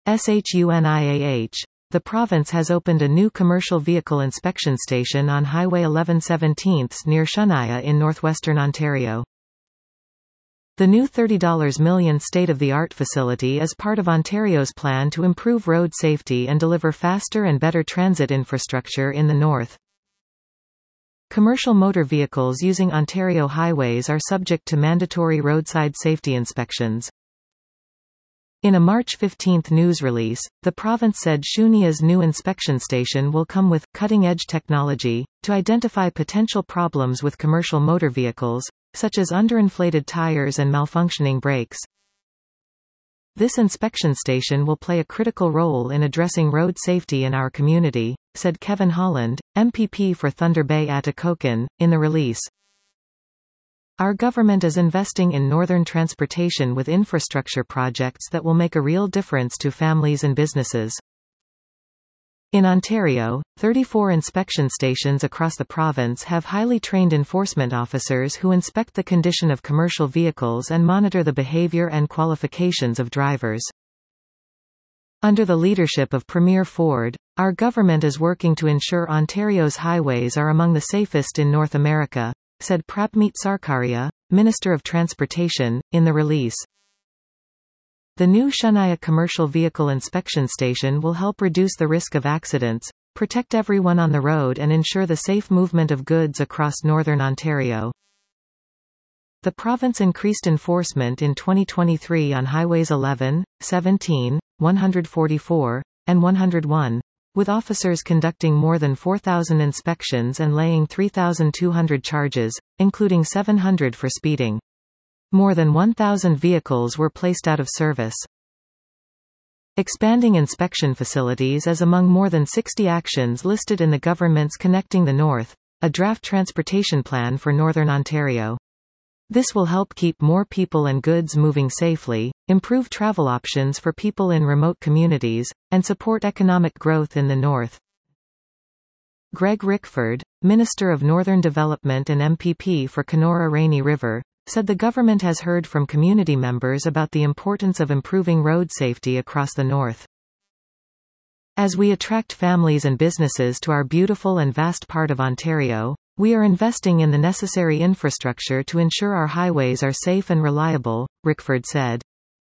SHUNIAH. The province has opened a new commercial vehicle inspection station on Highway 11/17 near Shunaya in northwestern Ontario. The new $30 million state-of-the-art facility is part of Ontario's plan to improve road safety and deliver faster and better transit infrastructure in the north. Commercial motor vehicles using Ontario highways are subject to mandatory roadside safety inspections. In a March 15 news release, the province said Shunia's new inspection station will come with cutting-edge technology to identify potential problems with commercial motor vehicles, such as underinflated tires and malfunctioning brakes. This inspection station will play a critical role in addressing road safety in our community, said Kevin Holland, MPP for Thunder Bay Atikokan, in the release. Our government is investing in northern transportation with infrastructure projects that will make a real difference to families and businesses. In Ontario, 34 inspection stations across the province have highly trained enforcement officers who inspect the condition of commercial vehicles and monitor the behavior and qualifications of drivers. Under the leadership of Premier Ford, our government is working to ensure Ontario's highways are among the safest in North America, said Prabmeet Sarkaria, Minister of Transportation, in the release. The new Shunaya Commercial Vehicle Inspection Station will help reduce the risk of accidents, protect everyone on the road and ensure the safe movement of goods across northern Ontario. The province increased enforcement in 2023 on Highways 11, 17, 144, and 101, with officers conducting more than 4,000 inspections and laying 3,200 charges, including 700 for speeding. More than 1,000 vehicles were placed out of service. Expanding inspection facilities is among more than 60 actions listed in the government's Connecting the North, a draft transportation plan for Northern Ontario. This will help keep more people and goods moving safely, improve travel options for people in remote communities, and support economic growth in the north. Greg Rickford, Minister of Northern Development and MPP for Kenora-Rainy River, said the government has heard from community members about the importance of improving road safety across the north. As we attract families and businesses to our beautiful and vast part of Ontario, we are investing in the necessary infrastructure to ensure our highways are safe and reliable, Rickford said.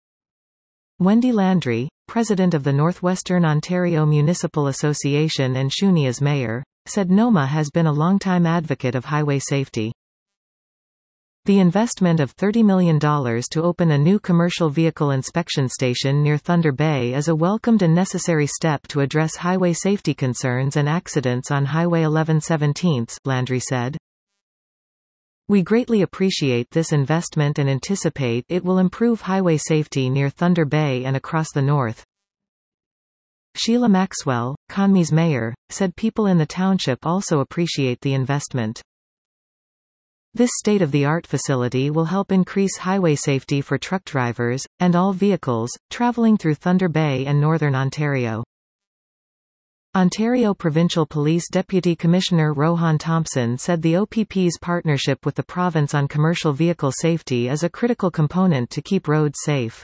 Wendy Landry, president of the Northwestern Ontario Municipal Association and Shunia's mayor, said NOMA has been a longtime advocate of highway safety. The investment of $30 million to open a new commercial vehicle inspection station near Thunder Bay is a welcomed and necessary step to address highway safety concerns and accidents on Highway 11/17, Landry said. We greatly appreciate this investment and anticipate it will improve highway safety near Thunder Bay and across the north. Sheila Maxwell, Conmee's mayor, said people in the township also appreciate the investment. This state-of-the-art facility will help increase highway safety for truck drivers, and all vehicles, travelling through Thunder Bay and Northern Ontario. Ontario Provincial Police Deputy Commissioner Rohan Thompson said the OPP's partnership with the province on commercial vehicle safety is a critical component to keep roads safe.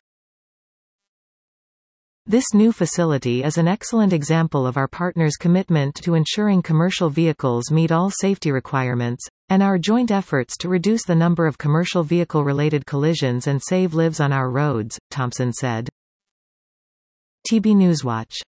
This new facility is an excellent example of our partners' commitment to ensuring commercial vehicles meet all safety requirements, and our joint efforts to reduce the number of commercial vehicle-related collisions and save lives on our roads, Thompson said. TB Newswatch.